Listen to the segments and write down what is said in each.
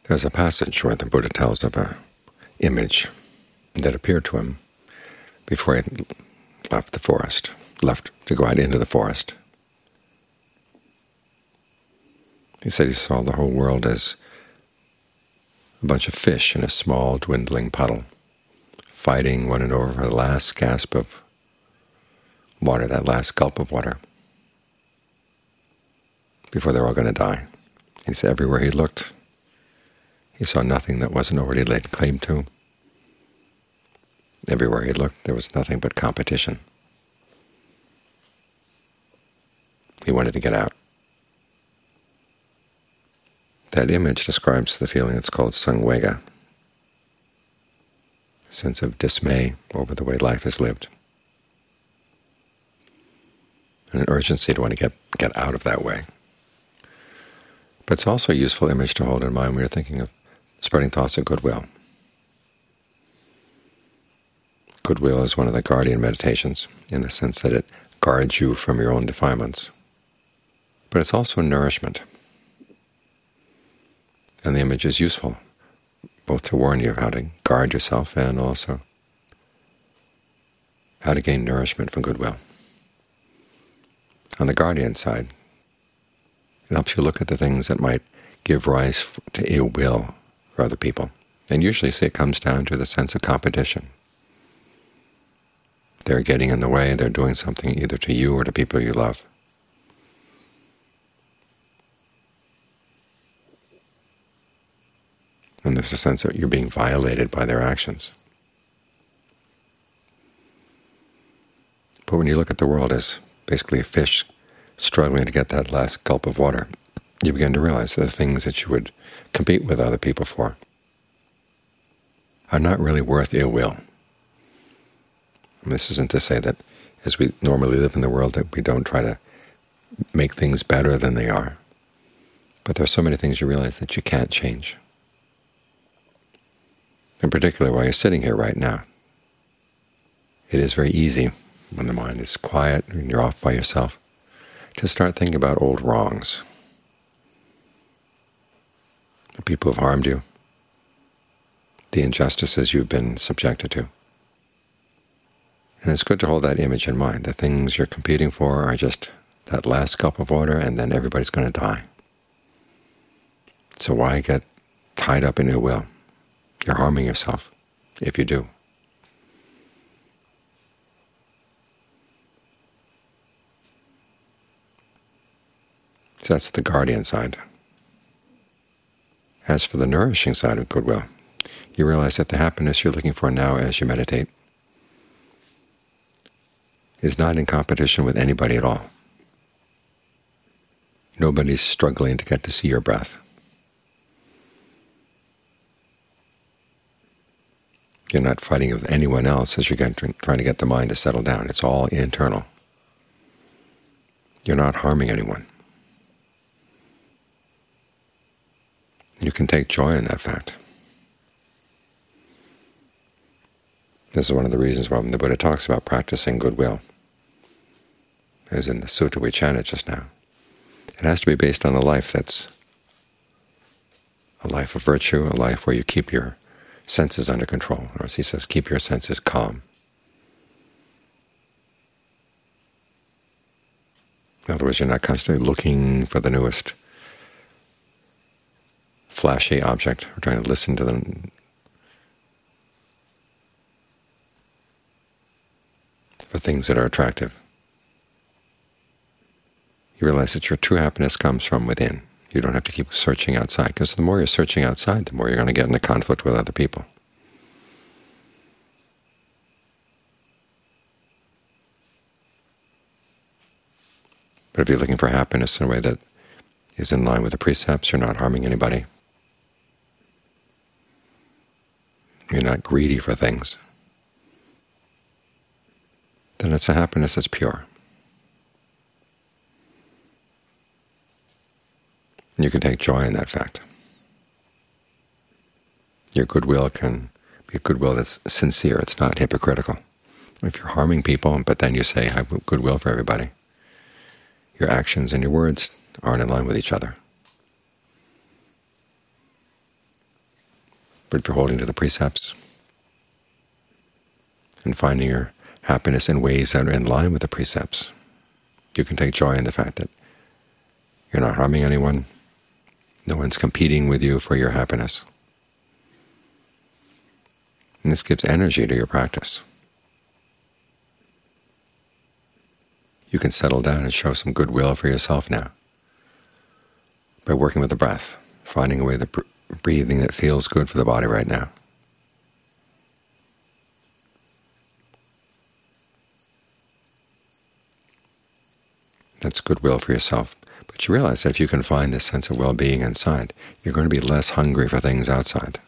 There's a passage where the Buddha tells of an image that appeared to him before he left the forest, left to go out into the forest. He said he saw the whole world as a bunch of fish in a small, dwindling puddle, fighting one another for the last gasp of water, that last gulp of water, before they're all going to die. He said everywhere he looked, he saw nothing that wasn't already laid claim to. Everywhere he looked, there was nothing but competition. He wanted to get out. That image describes the feeling that's called samvega, a sense of dismay over the way life is lived, and an urgency to want to get out of that way. But it's also a useful image to hold in mind when you're thinking of spreading thoughts of goodwill. Goodwill is one of the guardian meditations in the sense that it guards you from your own defilements. But it's also nourishment. And the image is useful, both to warn you of how to guard yourself and also how to gain nourishment from goodwill. On the guardian side, it helps you look at the things that might give rise to ill will for other people. And usually it comes down to the sense of competition. They're getting in the way, they're doing something either to you or to people you love. And there's a sense that you're being violated by their actions. But when you look at the world as basically a fish struggling to get that last gulp of water, you begin to realize that the things that you would compete with other people for are not really worth ill will. And this isn't to say that as we normally live in the world that we don't try to make things better than they are. But there are so many things you realize that you can't change. In particular, while you're sitting here right now, it is very easy, when the mind is quiet and you're off by yourself, to start thinking about old wrongs. The people who have harmed you, the injustices you've been subjected to. And it's good to hold that image in mind. The things you're competing for are just that last cup of water, and then everybody's going to die. So why get tied up in ill will? You're harming yourself if you do. So that's the guardian side. As for the nourishing side of goodwill, you realize that the happiness you're looking for now as you meditate is not in competition with anybody at all. Nobody's struggling to get to see your breath. You're not fighting with anyone else as you're trying to get the mind to settle down. It's all internal. You're not harming anyone. You can take joy in that fact. This is one of the reasons why when the Buddha talks about practicing goodwill, as in the sutta we chanted just now, it has to be based on a life that's a life of virtue, a life where you keep your senses under control. Or as he says, keep your senses calm. In other words, you're not constantly looking for the newest flashy object or trying to listen to them for things that are attractive. You realize that your true happiness comes from within. You don't have to keep searching outside, because the more you're searching outside, the more you're going to get into conflict with other people. But if you're looking for happiness in a way that is in line with the precepts, you're not harming anybody, you're not greedy for things, then it's a happiness that's pure. You can take joy in that fact. Your goodwill can be a goodwill that's sincere. It's not hypocritical. If you're harming people, but then you say, I have goodwill for everybody, your actions and your words aren't in line with each other. But if you're holding to the precepts and finding your happiness in ways that are in line with the precepts, you can take joy in the fact that you're not harming anyone, no one's competing with you for your happiness. And this gives energy to your practice. You can settle down and show some goodwill for yourself now by working with the breath, finding a way of breathing that feels good for the body right now. That's goodwill for yourself. But you realize that if you can find this sense of well-being inside, you're going to be less hungry for things outside.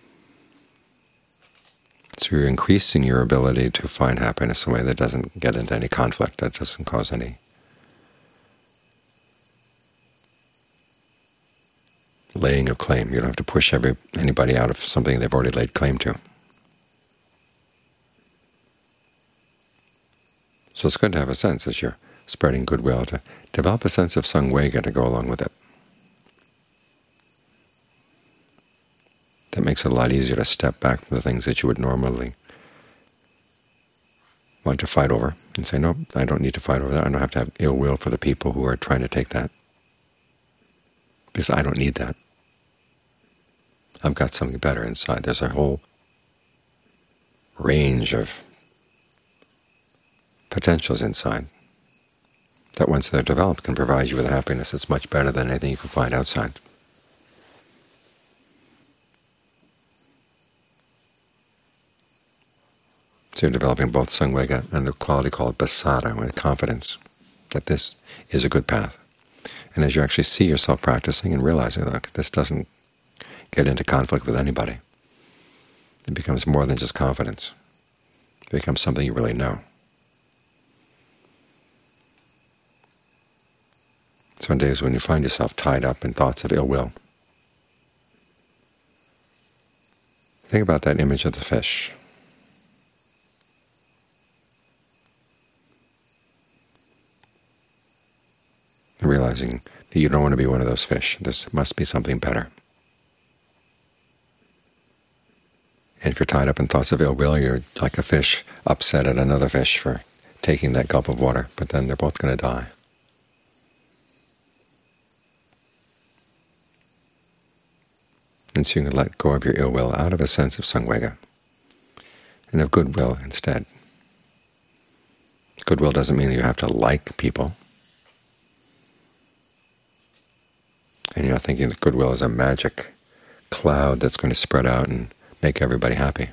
So you're increasing your ability to find happiness in a way that doesn't get into any conflict, that doesn't cause any laying of claim. You don't have to push anybody out of something they've already laid claim to. So it's good to have a sense, as you're spreading goodwill, to develop a sense of samvega to go along with it. That makes it a lot easier to step back from the things that you would normally want to fight over and say, no, I don't need to fight over that. I don't have to have ill will for the people who are trying to take that, because I don't need that. I've got something better inside. There's a whole range of potentials inside that, once they're developed, can provide you with happiness that's much better than anything you can find outside. So you're developing both samvega and the quality called pasada, with confidence that this is a good path. And as you actually see yourself practicing and realizing, look, this doesn't get into conflict with anybody, it becomes more than just confidence. It becomes something you really know. So on days when you find yourself tied up in thoughts of ill will, think about that image of the fish. Realizing that you don't want to be one of those fish. There must be something better. And if you're tied up in thoughts of ill will, you're like a fish upset at another fish for taking that gulp of water, but then they're both going to die. And so you can let go of your ill will out of a sense of samvega and of goodwill instead. Goodwill doesn't mean that you have to like people. And you're not thinking that goodwill is a magic cloud that's going to spread out and make everybody happy.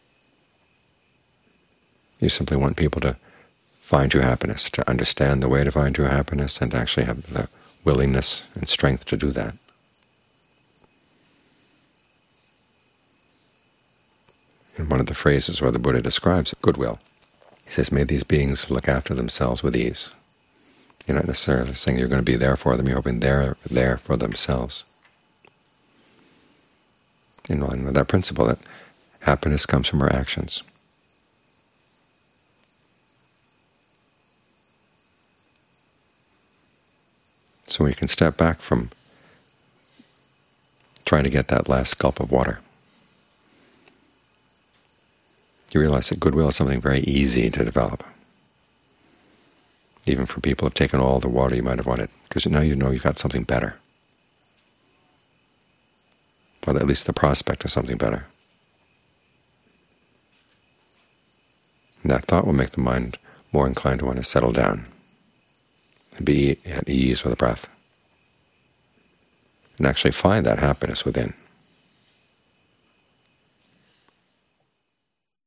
You simply want people to find true happiness, to understand the way to find true happiness, and to actually have the willingness and strength to do that. In one of the phrases where the Buddha describes goodwill, he says, may these beings look after themselves with ease. You're not necessarily saying you're going to be there for them, you're hoping they're there for themselves. In line with that principle that happiness comes from our actions. So we can step back from trying to get that last gulp of water. You realize that goodwill is something very easy to develop, even for people who have taken all the water you might have wanted, because now you know you've got something better, or at least the prospect of something better. And that thought will make the mind more inclined to want to settle down and be at ease with the breath, and actually find that happiness within.